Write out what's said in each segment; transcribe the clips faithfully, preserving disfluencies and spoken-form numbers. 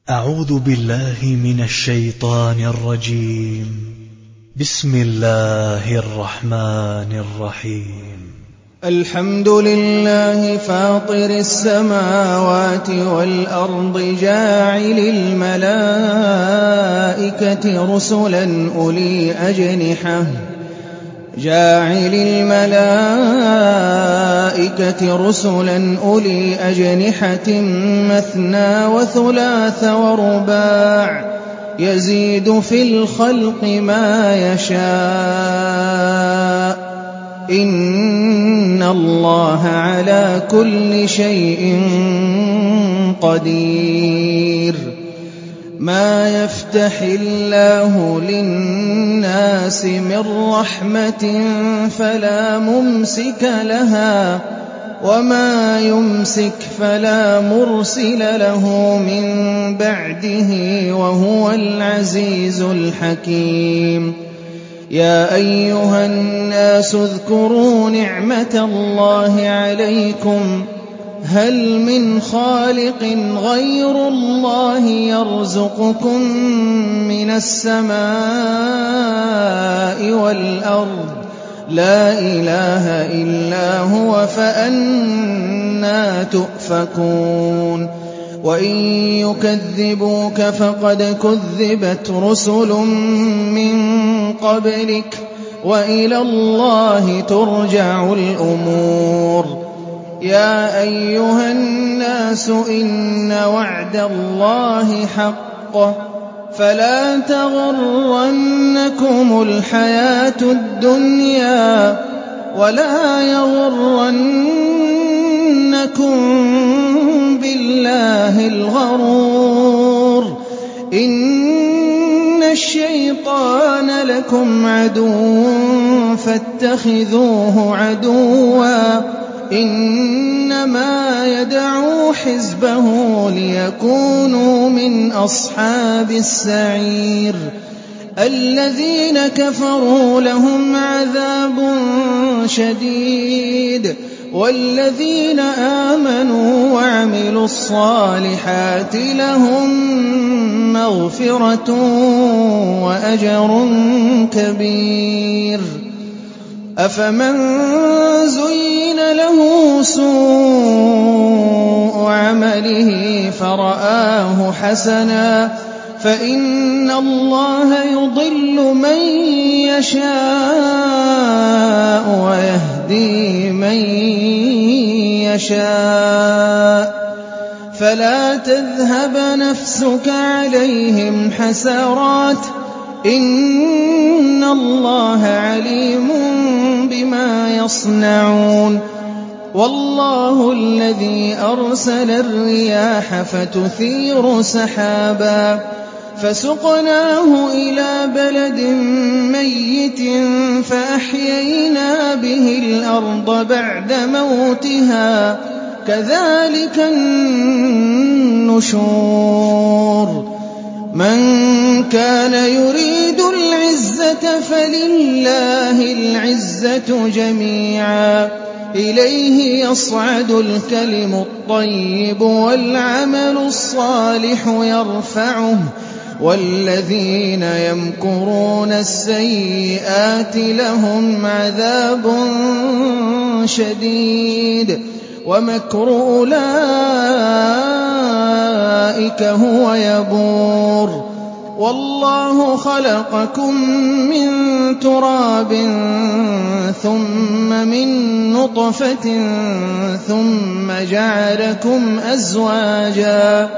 أعوذ بالله من الشيطان الرجيم. بسم الله الرحمن الرحيم. الحمد لله فاطر السماوات والأرض جاعل الملائكة رسلا أولي أجنحة جاعل الملائكة رسلا أولي أجنحة مثنى وثلاث ورباع يزيد في الخلق ما يشاء إن الله على كل شيء قدير. ما يفتح الله للناس من رحمة فلا ممسك لها وما يمسك فلا مرسل له من بعده وهو العزيز الحكيم. يا أيها الناس اذكروا نعمة الله عليكم هل من خالق غير الله يرزقكم من السماء والأرض لا إله إلا هو فأنى تؤفكون. وإن يكذبوك فقد كذبت رسل من قبلك وإلى الله ترجع الأمور. يا أيها الناس إن وعد الله حق فلا تغرنكم الحياة الدنيا ولا يغرنكم بالله الغرور. إن الشيطان لكم عدو فاتخذوه عدوا إنما يدعو حزبه ليكونوا من أصحاب السعير. الذين كفروا لهم عذاب شديد والذين آمنوا وعملوا الصالحات لهم مغفرة وأجر كبير. أفمن زين له سوء عمله فرآه حسنا فإن الله يضل من يشاء ويهدي من يشاء فلا تذهب نفسك عليهم حسرات إن الله عليم بما يصنعون. والله الذي أرسل الرياح فتثير سحابا فسقناه إلى بلد ميت فأحيينا به الأرض بعد موتها كذلك النشور. من كان يريد العزة فلله العزة جميعا إليه يصعد الكلم الطيب والعمل الصالح يرفعه والذين يمكرون السيئات لهم عذاب شديد ومكر أولئك هو يبور. والله خلقكم من تراب ثم من نطفة ثم جعلكم أزواجا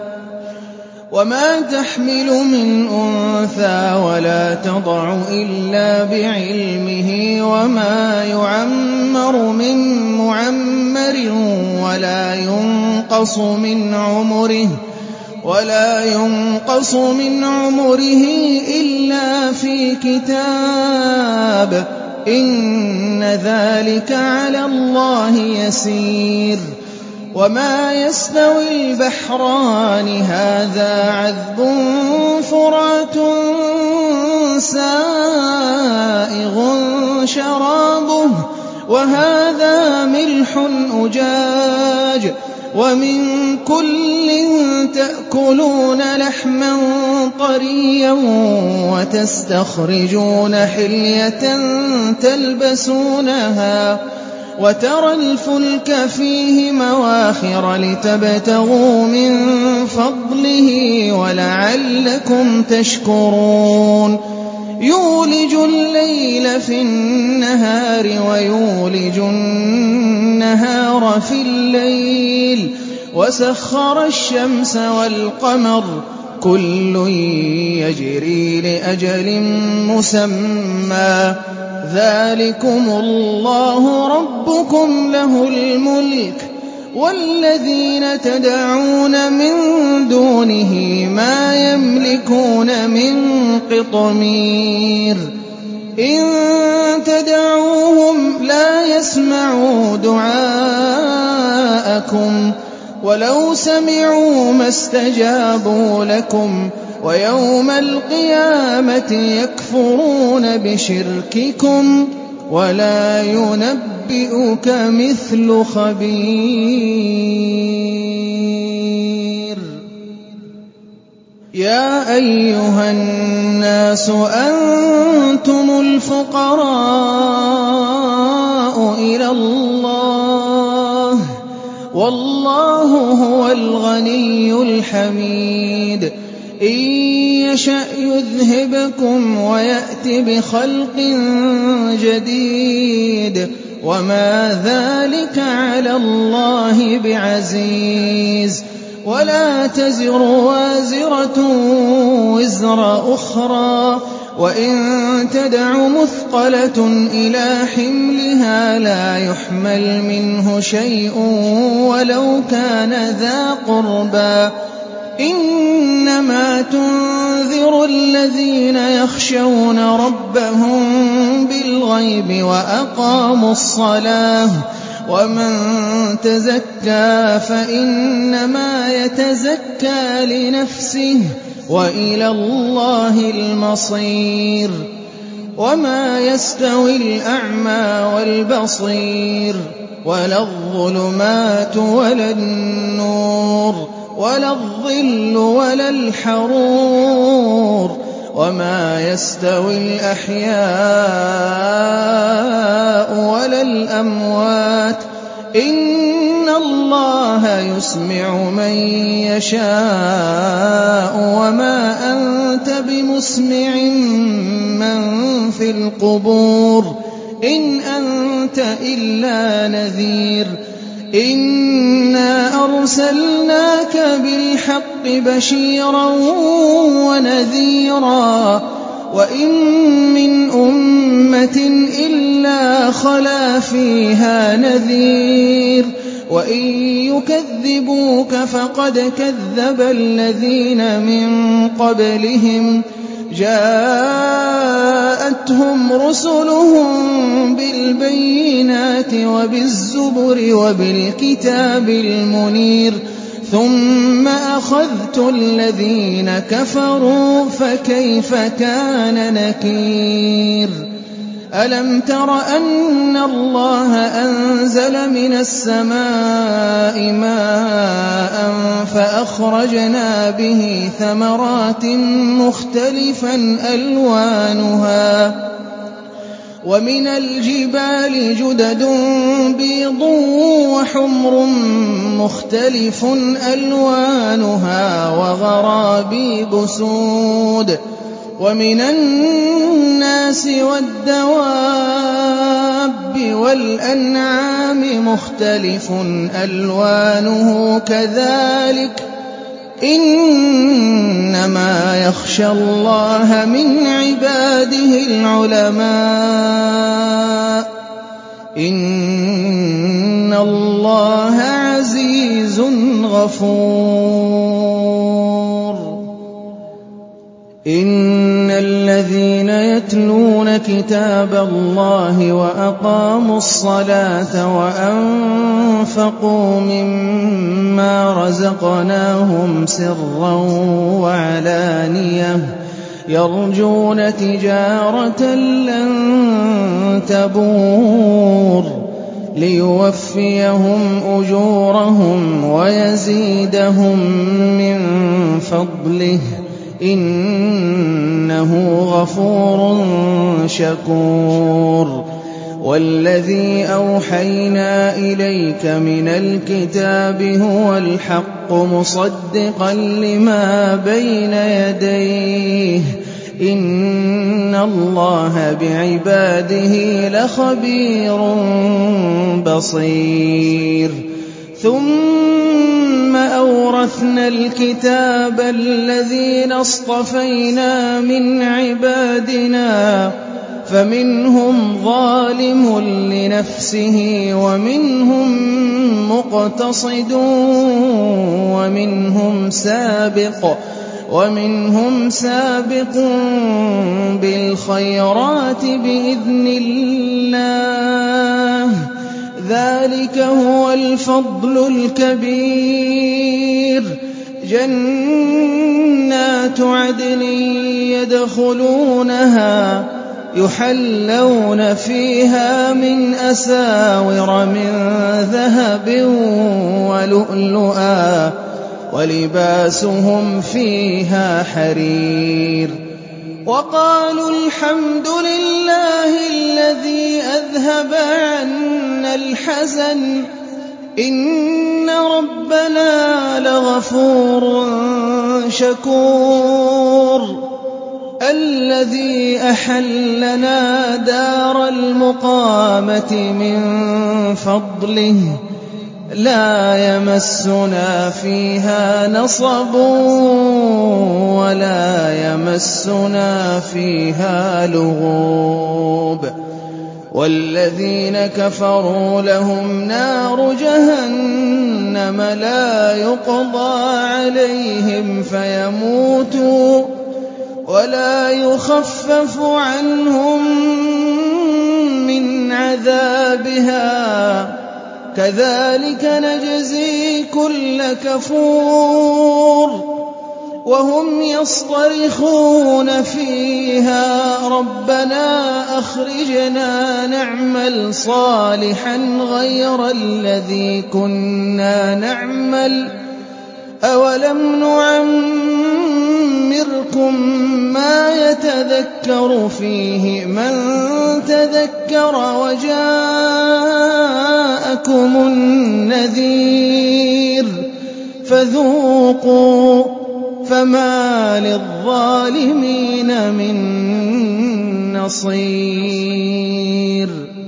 وما تحمل من أنثى ولا تضع إلا بعلمه وما يعمر من معمر ولا ينقص من عمره ولا ينقص من عمره إلا في كتاب إن ذلك على الله يسير. وما يستوي البحران هذا عذب فرات سائغ شرابه وهذا ملح أجاج ومن كل تأكلون لحما طريا وتستخرجون حلية تلبسونها وترى الفلك فيه مواخر لتبتغوا من فضله ولعلكم تشكرون يولج الليل في النهار ويولج النهار في الليل وسخر الشمس والقمر كل يجري لأجل مسمى ذلكم الله ربكم له الملك والذين تدعون من دونه ما يملكون من قطمير إن تدعوهم لا يسمعوا دعاءكم ولو سمعوا ما استجابوا لكم ويوم القيامة يكفرون بشرككم ولا ينبئك مثل خبير يا أيها الناس أنتم الفقراء إلى الله والله هو الغني الحميد إن يشأ يذهبكم ويأت بخلق جديد وما ذلك على الله بعزيز ولا تزر وازرة وزر أخرى وإن تدع مثقلة إلى حملها لا يحمل منه شيء ولو كان ذا قربى إنما تنذر الذين يخشون ربهم بالغيب وأقاموا الصلاة ومن تزكى فإنما يتزكى لنفسه وإلى الله المصير وما يستوي الأعمى والبصير ولا الظلمات ولا النور ولا الظل ولا الحرور وما يستوي الأحياء ولا الأموات إن الله يسمع من يشاء وما أنت بمسمع من في القبور إن أنت إلا نذير إنا أرسلناك بالحق بشيرا ونذيرا وإن من أمة إلا خلا فيها نذير وإن يكذبوك فقد كذب الذين من قبلهم جاءتهم رسلهم بالبينات وبالزبر وبالكتاب المنير ثم أخذت الذين كفروا فكيف كان نكير ألم تر أن الله أنزل من السماء ماء فأخرجنا به ثمرات مختلفا ألوانها ومن الجبال جدد بيض وحمر مختلف ألوانها وغرابيب سود ومن الناس والدواب والأنعام مختلف ألوانه كذلك إنما يخشى الله من عباده العلماء إن الله عزيز غفور إن الذين يتلون كتاب الله وأقاموا الصلاة وأنفقوا مما رزقناهم سرا وعلانية يرجون تجارة لن تبور ليوفيهم أجورهم ويزيدهم من فضله إنه غفور شكور والذي أوحينا إليك من الكتاب هو الحق مصدقا لما بين يديه إن الله بعباده لخبير بصير ثم أورثنا الكتاب الذين اصطفينا من عبادنا فمنهم ظالم لنفسه ومنهم مقتصد ومنهم سابق ومنهم سابق بالخيرات بإذن الله ذلك هو الفضل الكبير جنات عدن يدخلونها يحلون فيها من أساور من ذهب ولؤلؤا ولباسهم فيها حرير وقالوا الحمد لله الذي أذهب عنا الحزن إن ربنا لغفور شكور الذي أحلنا دار المقامة من فضله لا يمسنا فيها نصب ولا يمسنا فيها لغوب والذين كفروا لهم نار جهنم لا يقضى عليهم فيموتوا ولا يخفف عنهم من عذابها كذلك نجزي كل كفور وهم يصطرخون فيها ربنا أخرجنا نعمل صالحا غير الذي كنا نعمل أولم نعمركم ما يتذكر فيه من تذكر وجاءكم النذير فذوقوا فما للظالمين من نصير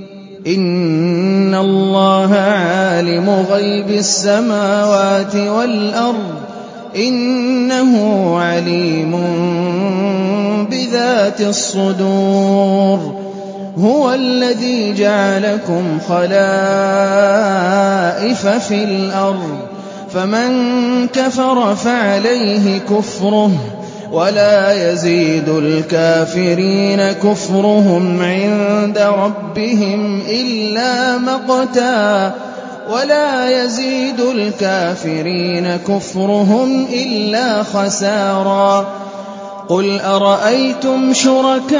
إن الله عالم غيب السماوات والأرض إنه عليم بذات الصدور هو الذي جعلكم خلائف في الأرض فمن كفر فعليه كفره ولا يزيد الكافرين كفرهم عند ربهم إلا مقتا ولا يزيد الكافرين كفرهم إلا خسارا قل أرأيتم شركاءكم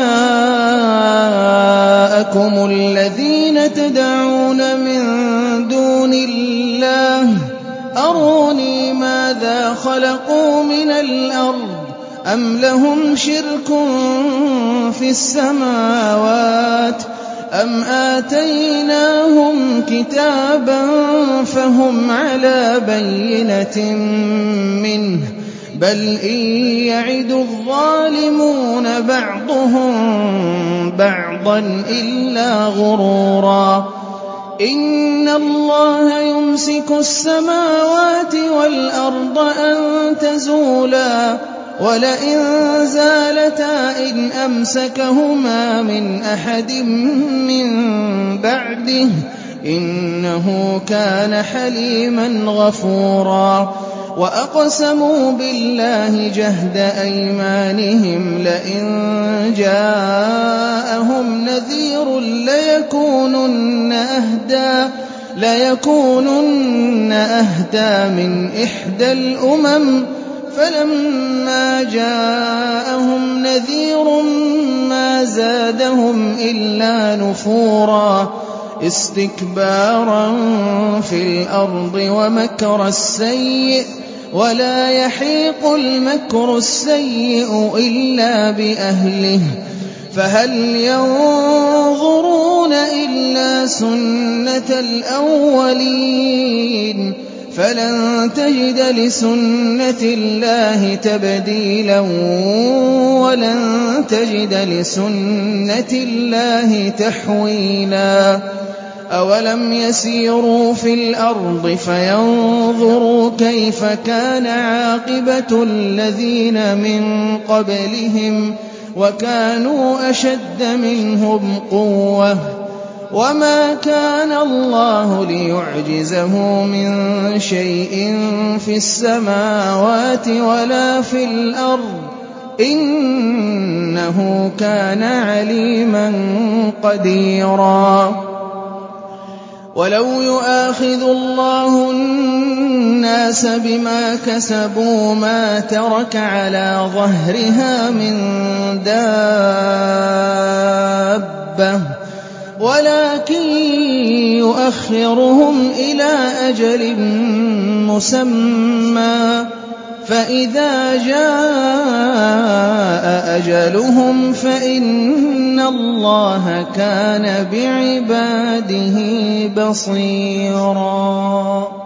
الذين تدعون من دون الله أروني ماذا خلقوا من الأرض أم لهم شرك في السماوات أم آتيناهم كتابا فهم على بينة منه بل إن يعد الظالمون بعضهم بعضا إلا غرورا إن الله يمسك السماوات والأرض أن تزولا ولئن زالتا إن أمسكهما من أحد من بعده إنه كان حليما غفورا وأقسموا بالله جهد أيمانهم لئن جاءهم نذير ليكونن أهدى ليكونن أهدى من إحدى الأمم فلما جاءهم نذير ما زادهم إلا نفورا اسْتِكْبَارًا فِي الْأَرْضِ وَمَكْرَ السَّيِّئِ ۚ وَلَا يَحِيقُ الْمَكْرُ السَّيِّئُ إِلَّا بِأَهْلِهِ ۚ فَهَلْ يَنظُرُونَ إِلَّا سُنَّتَ الْأَوَّلِينَ ۚ فَلَن تَجِدَ لِسُنَّةِ اللَّهِ تَبْدِيلًا وَلَن تَجِدَ لِسُنَّةِ اللَّهِ تَحْوِيلًا أَوَلَمْ يَسِيرُوا فِي الْأَرْضِ فَيَنظُرُوا كَيْفَ كَانَ عَاقِبَةُ الَّذِينَ مِن قَبْلِهِمْ وَكَانُوا أَشَدَّ مِنْهُمْ قُوَّةً ۚ وَمَا كَانَ اللَّهُ لِيُعْجِزَهُ مِن شَيْءٍ فِي السَّمَاوَاتِ وَلَا فِي الْأَرْضِ ۚ إِنَّهُ كَانَ عَلِيمًا قَدِيرًا. وَلَوْ يُؤَاخِذُ اللَّهُ النَّاسَ بِمَا كَسَبُوا مَا تَرَكَ عَلَىٰ ظَهْرِهَا مِن دَابَّةٍ وَلَٰكِن يُؤَخِّرُهُمْ إِلَىٰ أَجَلٍ مُّسَمًّى ۖ فَإِذَا جَاءَ أَجَلُهُمْ فَإِنَّ اللَّهَ كَانَ بِعِبَادِهِ بَصِيرًا.